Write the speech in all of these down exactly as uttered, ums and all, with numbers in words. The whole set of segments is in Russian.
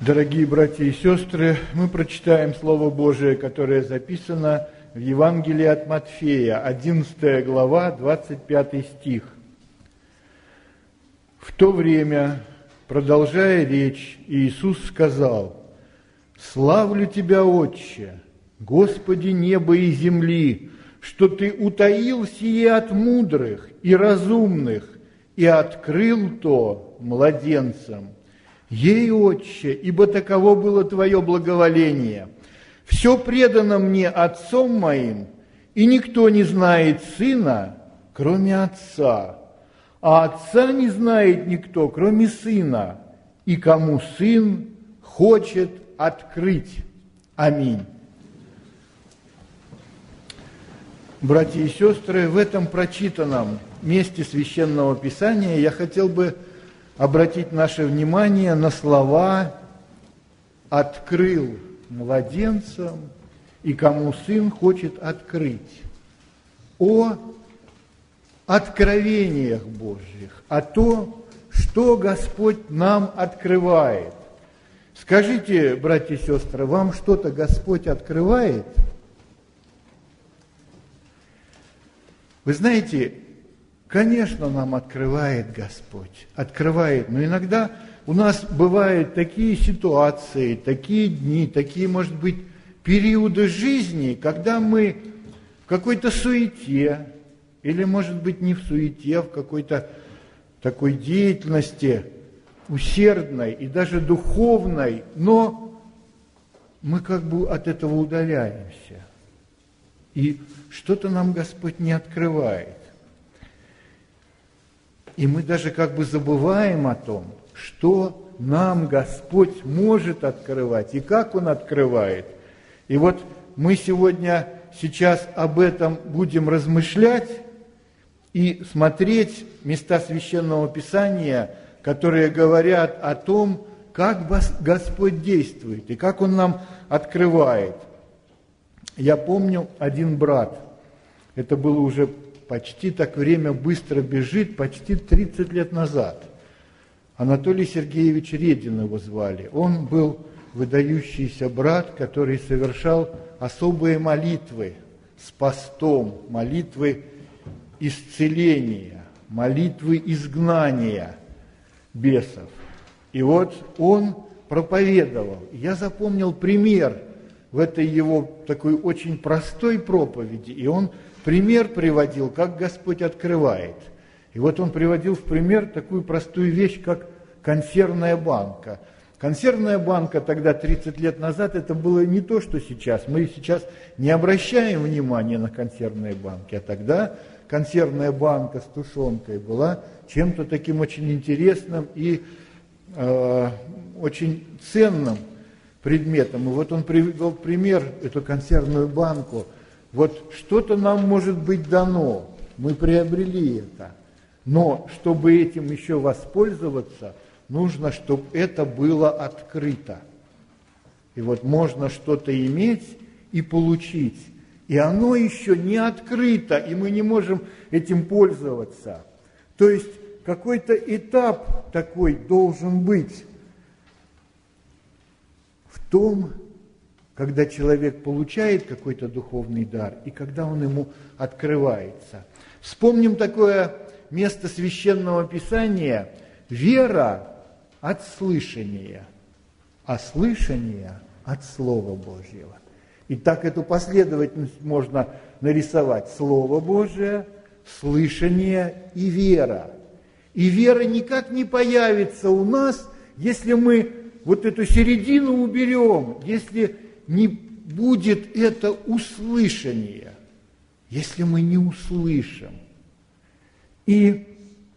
Дорогие братья и сестры, мы прочитаем Слово Божие, которое записано в Евангелии от Матфея, одиннадцатая глава, двадцать пятый стих. В то время, продолжая речь, Иисус сказал: «Славлю Тебя, Отче, Господи неба и земли, что Ты утаил сие от мудрых и разумных и открыл то младенцам. Ей, Отче, ибо таково было Твое благоволение. Все предано мне Отцом моим, и никто не знает Сына, кроме Отца, а Отца не знает никто, кроме Сына, и кому Сын хочет открыть». Аминь. Братья и сестры, в этом прочитанном месте Священного Писания я хотел бы обратить наше внимание на слова «открыл младенцам и кому Сын хочет открыть», о откровениях Божьих, о том, что Господь нам открывает. Скажите, братья и сестры, вам что-то Господь открывает? Вы знаете, конечно, нам открывает Господь, открывает, но иногда у нас бывают такие ситуации, такие дни, такие, может быть, периоды жизни, когда мы в какой-то суете, или, может быть, не в суете, а в какой-то такой деятельности усердной и даже духовной, но мы как бы от этого удаляемся. И что-то нам Господь не открывает. И мы даже как бы забываем о том, что нам Господь может открывать и как Он открывает. И вот мы сегодня, сейчас об этом будем размышлять и смотреть места Священного Писания, которые говорят о том, как Господь действует и как Он нам открывает. Я помню, один брат, это было уже почти так, время быстро бежит, почти тридцать лет назад. Анатолий Сергеевич Редин его звали. Он был выдающийся брат, который совершал особые молитвы с постом, молитвы исцеления, молитвы изгнания бесов. И вот он проповедовал. Я запомнил пример в этой его такой очень простой проповеди, и он пример приводил, как Господь открывает. И вот он приводил в пример такую простую вещь, как консервная банка. Консервная банка тогда, тридцать лет назад, это было не то, что сейчас. Мы сейчас не обращаем внимания на консервные банки, а тогда консервная банка с тушенкой была чем-то таким очень интересным и э, очень ценным предметом. И вот он привел пример, эту консервную банку. Вот что-то нам может быть дано, мы приобрели это, но чтобы этим еще воспользоваться, нужно, чтобы это было открыто. И вот можно что-то иметь и получить, и оно еще не открыто, и мы не можем этим пользоваться. То есть какой-то этап такой должен быть в том, когда человек получает какой-то духовный дар, и когда он ему открывается. Вспомним такое место Священного Писания: «Вера от слышания, а слышание от Слова Божьего». И так эту последовательность можно нарисовать: Слово Божие, слышание и вера. И вера никак не появится у нас, если мы вот эту середину уберем, если не будет это услышание, если мы не услышим. И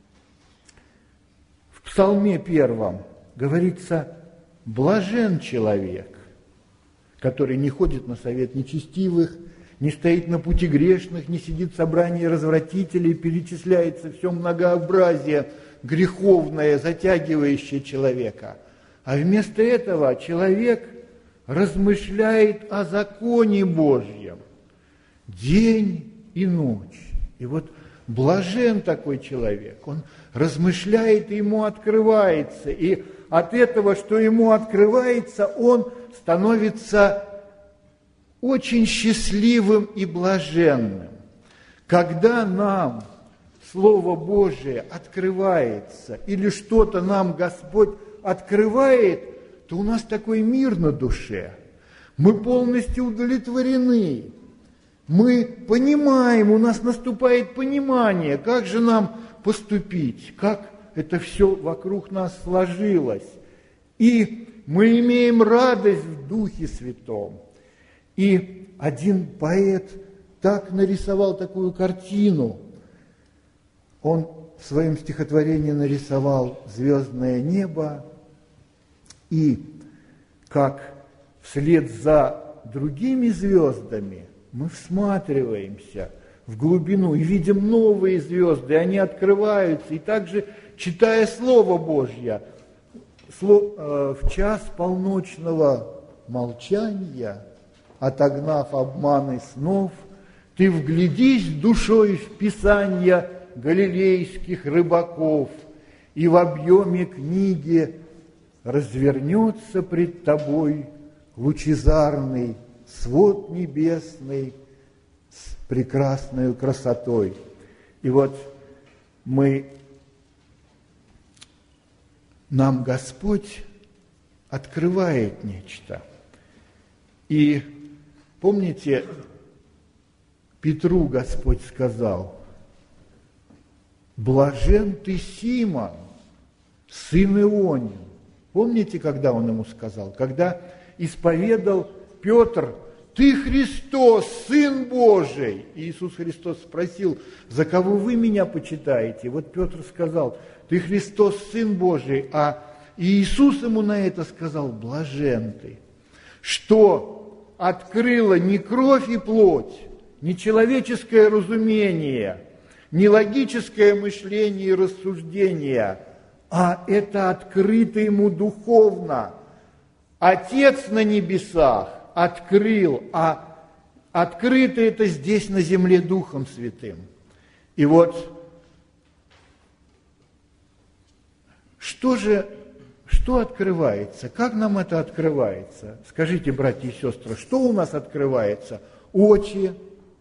в Псалме первом говорится: «Блажен человек, который не ходит на совет нечестивых, не стоит на пути грешных, не сидит в собрании развратителей», перечисляется все многообразие греховное, затягивающее человека. А вместо этого человек размышляет о законе Божьем день и ночь. И вот блажен такой человек, он размышляет, и ему открывается, и от этого, что ему открывается, он становится очень счастливым и блаженным. Когда нам Слово Божие открывается, или что-то нам Господь открывает, то у нас такой мир на душе. Мы полностью удовлетворены. Мы понимаем, у нас наступает понимание, как же нам поступить, как это все вокруг нас сложилось. И мы имеем радость в Духе Святом. И один поэт так нарисовал такую картину. Он в своем стихотворении нарисовал звездное небо, и как вслед за другими звездами мы всматриваемся в глубину и видим новые звезды, они открываются, и также, читая Слово Божье, в час полночного молчания, отогнав обманы снов, ты вглядись душой в Писания галилейских рыбаков, и в объеме книги развернется пред тобой лучезарный свод небесный с прекрасной красотой. И вот мы, нам Господь открывает нечто. И помните, Петру Господь сказал: «Блажен ты, Симон, сын Ионин». Помните, когда он ему сказал? Когда исповедал Петр: «Ты Христос, Сын Божий». И Иисус Христос спросил: «За кого вы меня почитаете?» Вот Петр сказал: «Ты Христос, Сын Божий». А Иисус ему на это сказал: «Блажен ты, что открыла не кровь и плоть, не человеческое разумение, не логическое мышление и рассуждение, а это открыто ему духовно. Отец на небесах открыл, а открыто это здесь на земле Духом Святым». И вот что же, что открывается? Как нам это открывается? Скажите, братья и сестры, что у нас открывается? Очи,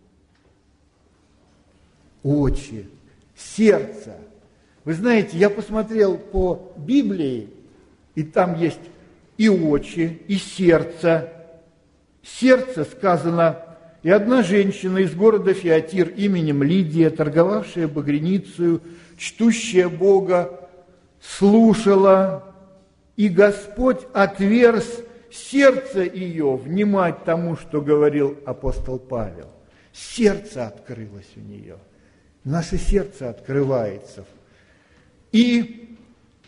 очи, сердце. Вы знаете, я посмотрел по Библии, и там есть и очи, и сердце. Сердце сказано: «И одна женщина из города Фиатир именем Лидия, торговавшая багряницею, чтущая Бога, слушала, и Господь отверз сердце ее внимать тому, что говорил апостол Павел». Сердце открылось у нее. Наше сердце открывается. И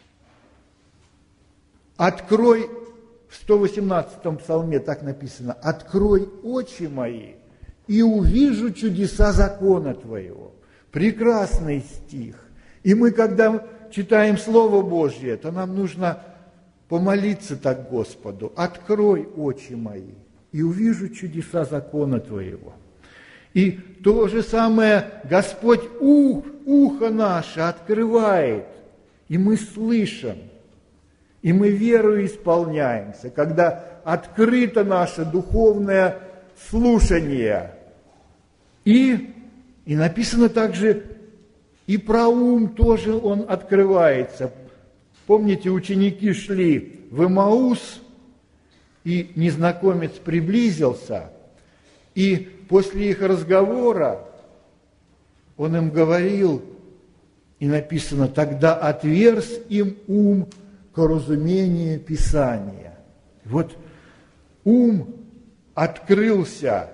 открой, в сто восемнадцатом псалме так написано: «Открой очи мои, и увижу чудеса закона Твоего». Прекрасный стих. И мы, когда читаем Слово Божье, то нам нужно помолиться так Господу: «Открой очи мои, и увижу чудеса закона Твоего». И то же самое Господь ух, ухо наше открывает, и мы слышим, и мы верою исполняемся, когда открыто наше духовное слушание. И, и написано также, и про ум тоже он открывается. Помните, ученики шли в Эмаус, и незнакомец приблизился, и после их разговора он им говорил, и написано: «Тогда отверз им ум к разумению Писания». Вот ум открылся,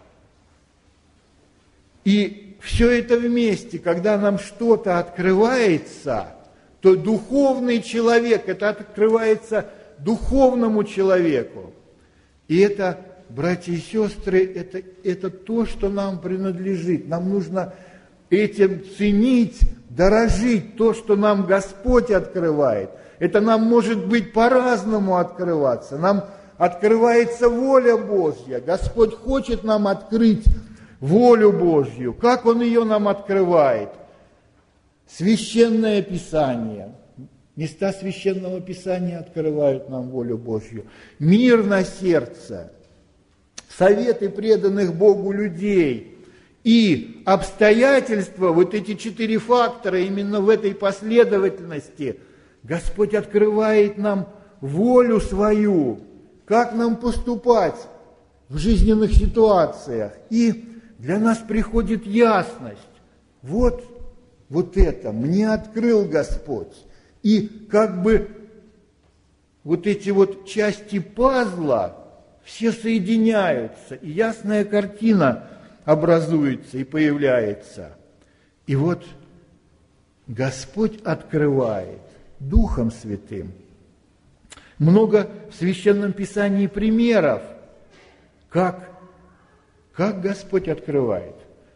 и все это вместе, когда нам что-то открывается, то духовный человек, это открывается духовному человеку. И это, братья и сестры, это, это то, что нам принадлежит. Нам нужно этим ценить, дорожить то, что нам Господь открывает. Это нам может быть по-разному открываться. Нам открывается воля Божья. Господь хочет нам открыть волю Божью. Как Он ее нам открывает? Священное Писание. Места Священного Писания открывают нам волю Божью. Мир на сердце, советы преданных Богу людей и обстоятельства, вот эти четыре фактора, именно в этой последовательности Господь открывает нам волю свою, как нам поступать в жизненных ситуациях. И для нас приходит ясность. Вот, вот это мне открыл Господь. И как бы вот эти вот части пазла все соединяются, и ясная картина образуется и появляется. И вот Господь открывает Духом Святым. Много в Священном Писании примеров, как, как Господь открывает.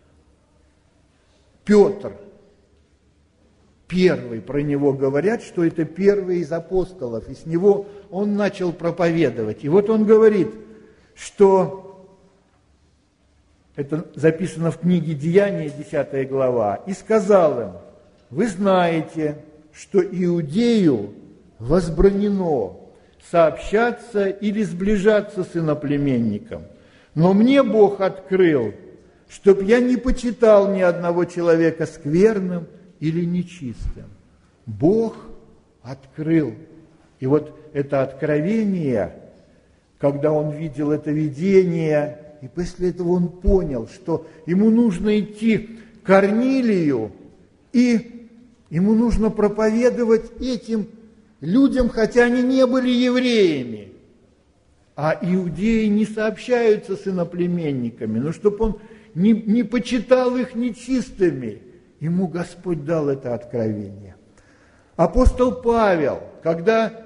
Петр, первый, про него говорят, что это первый из апостолов, и с него он начал проповедовать. И вот он говорит, что, это записано в книге «Деяния», десятая глава, и сказал им: «Вы знаете, что Иудею возбранено сообщаться или сближаться с иноплеменником. Но мне Бог открыл, чтоб я не почитал ни одного человека скверным или нечистым». Бог открыл. И вот это откровение, когда он видел это видение, и после этого он понял, что ему нужно идти к Корнилию, и ему нужно проповедовать этим людям, хотя они не были евреями. А иудеи не сообщаются с иноплеменниками, но чтобы он не, не почитал их нечистыми, ему Господь дал это откровение. Апостол Павел, когда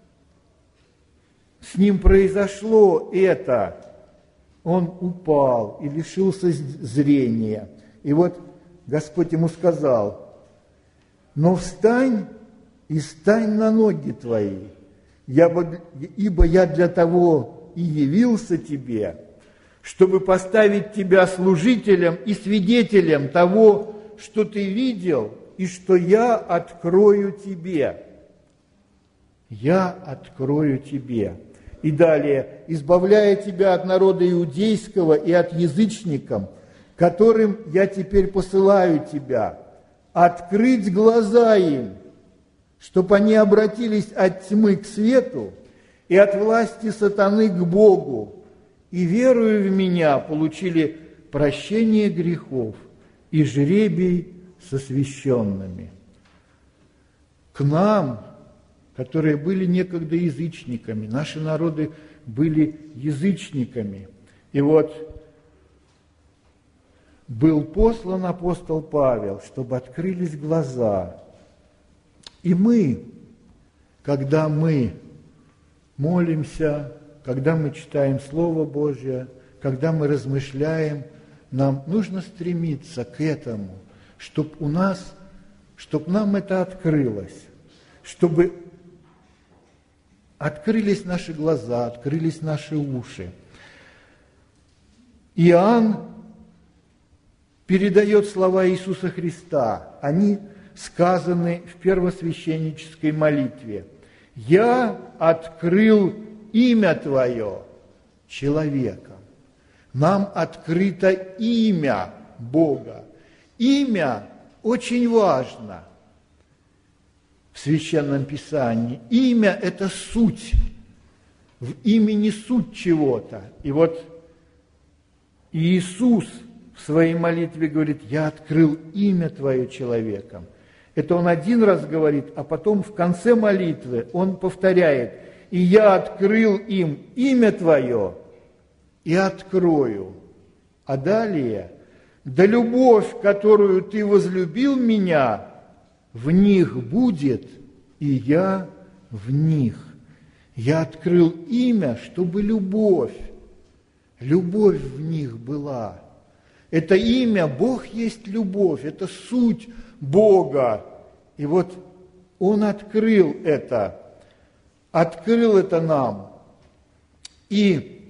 с ним произошло это, он упал и лишился зрения. И вот Господь ему сказал: «Но встань и стань на ноги твои, ибо я для того и явился тебе, чтобы поставить тебя служителем и свидетелем того, что ты видел, и что я открою тебе». Я открою тебе. И далее: «Избавляя тебя от народа иудейского и от язычников, которым я теперь посылаю тебя, открыть глаза им, чтобы они обратились от тьмы к свету и от власти сатаны к Богу, и, веруя в меня, получили прощение грехов и жребий со священными». К нам, которые были некогда язычниками, наши народы были язычниками. И вот был послан апостол Павел, чтобы открылись глаза. И мы, когда мы молимся, когда мы читаем Слово Божье, когда мы размышляем, нам нужно стремиться к этому, чтобы у нас, чтобы нам это открылось, чтобы открылись наши глаза, открылись наши уши. Иоанн передает слова Иисуса Христа. Они сказаны в первосвященнической молитве. «Я открыл имя Твое человеком». Нам открыто имя Бога. Имя очень важно в Священном Писании. Имя – это суть. В имени суть чего-то. И вот Иисус в своей молитве говорит: «Я открыл имя Твое человеком». Это он один раз говорит, а потом в конце молитвы он повторяет: «И я открыл им имя Твое и открою». А далее: «Да любовь, которую Ты возлюбил меня, в них будет, и я в них». Я открыл имя, чтобы любовь, любовь в них была. Это имя, Бог есть любовь, это суть Бога. И вот Он открыл это, открыл это нам. И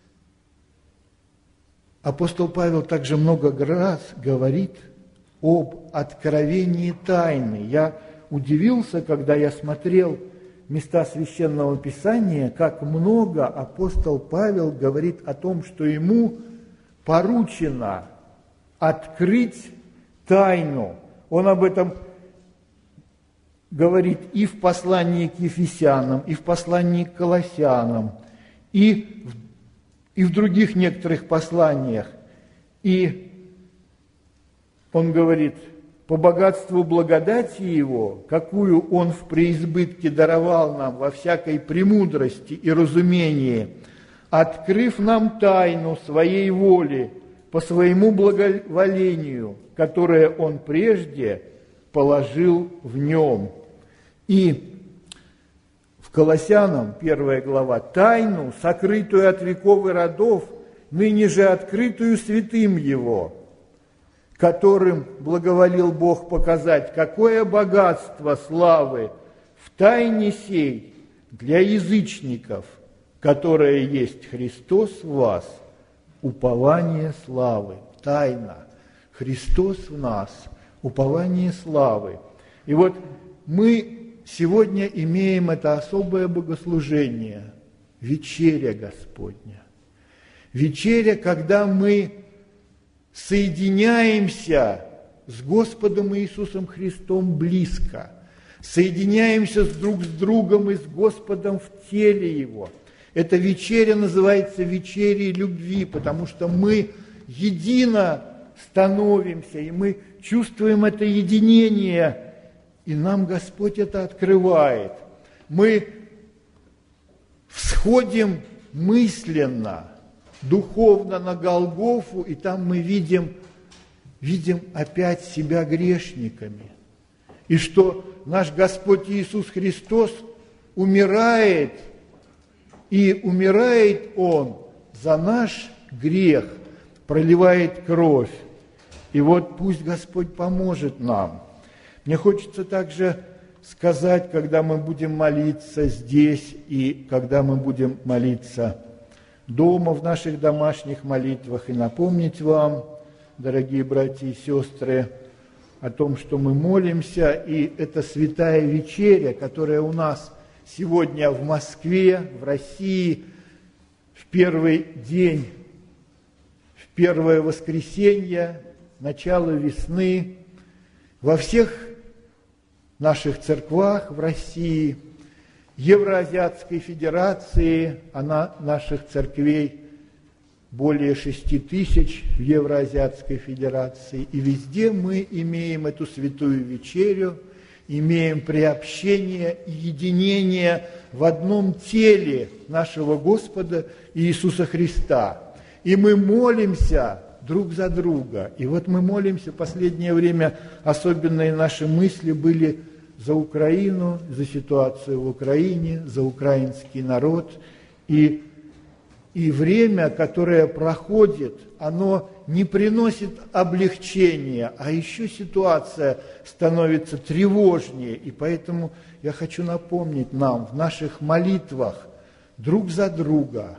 апостол Павел также много раз говорит об откровении тайны. Я удивился, когда я смотрел места Священного Писания, как много апостол Павел говорит о том, что ему поручено открыть тайну. Он об этом говорит и в послании к Ефесянам, и в послании к Колоссянам, и в, и в других некоторых посланиях. И он говорит: по богатству благодати Его, какую Он в преизбытке даровал нам во всякой премудрости и разумении, открыв нам тайну Своей воли по Своему благоволению, которое Он прежде положил в Нем. И в Колоссянам, первая глава, тайну, сокрытую от веков и родов, ныне же открытую святым Его, которым благоволил Бог показать, какое богатство славы в тайне сей для язычников, которое есть Христос в вас, упование славы. Тайна. Христос в нас, упование славы. И вот мы сегодня имеем это особое богослужение, вечеря Господня. Вечеря, когда мы соединяемся с Господом Иисусом Христом близко, соединяемся с друг с другом и с Господом в теле Его. Эта вечеря называется вечерей любви, потому что мы едино становимся, и мы чувствуем это единение, и нам Господь это открывает. Мы всходим мысленно, духовно на Голгофу, и там мы видим, видим опять себя грешниками. И что наш Господь Иисус Христос умирает, и умирает Он за наш грех, проливает кровь. И вот пусть Господь поможет нам. Мне хочется также сказать, когда мы будем молиться здесь и когда мы будем молиться дома, в наших домашних молитвах, и напомнить вам, дорогие братья и сестры, о том, что мы молимся, и это святая вечеря, которая у нас сегодня в Москве, в России, в первый день, в первое воскресенье, начало весны, во всех наших церквах в России, Евроазиатской Федерации, она наших церквей более шести тысяч в Евроазиатской Федерации, и везде мы имеем эту святую вечерю, имеем приобщение и единение в одном теле нашего Господа Иисуса Христа. И мы молимся друг за друга. И вот мы молимся, в последнее время особенные наши мысли были за Украину, за ситуацию в Украине, за украинский народ. И, и время, которое проходит, оно не приносит облегчения, а еще ситуация становится тревожнее. И поэтому я хочу напомнить нам в наших молитвах друг за друга,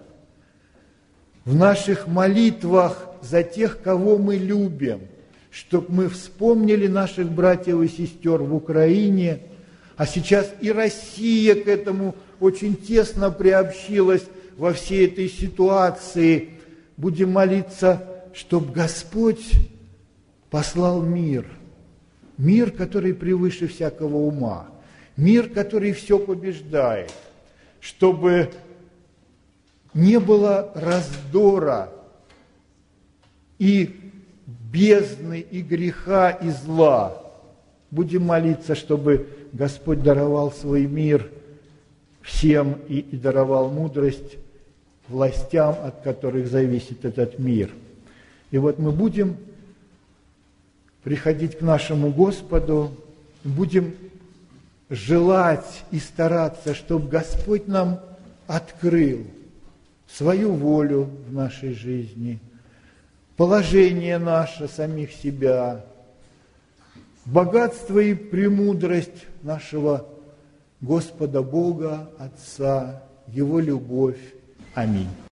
в наших молитвах за тех, кого мы любим, чтобы мы вспомнили наших братьев и сестер в Украине, а сейчас и Россия к этому очень тесно приобщилась во всей этой ситуации. Будем молиться, чтобы Господь послал мир, мир, который превыше всякого ума, мир, который все побеждает, чтобы не было раздора и бездны, и греха, и зла. Будем молиться, чтобы Господь даровал свой мир всем и, и даровал мудрость властям, от которых зависит этот мир. И вот мы будем приходить к нашему Господу, будем желать и стараться, чтобы Господь нам открыл свою волю в нашей жизни, положение наше, самих себя, богатство и премудрость нашего Господа Бога, Отца, Его любовь. Аминь.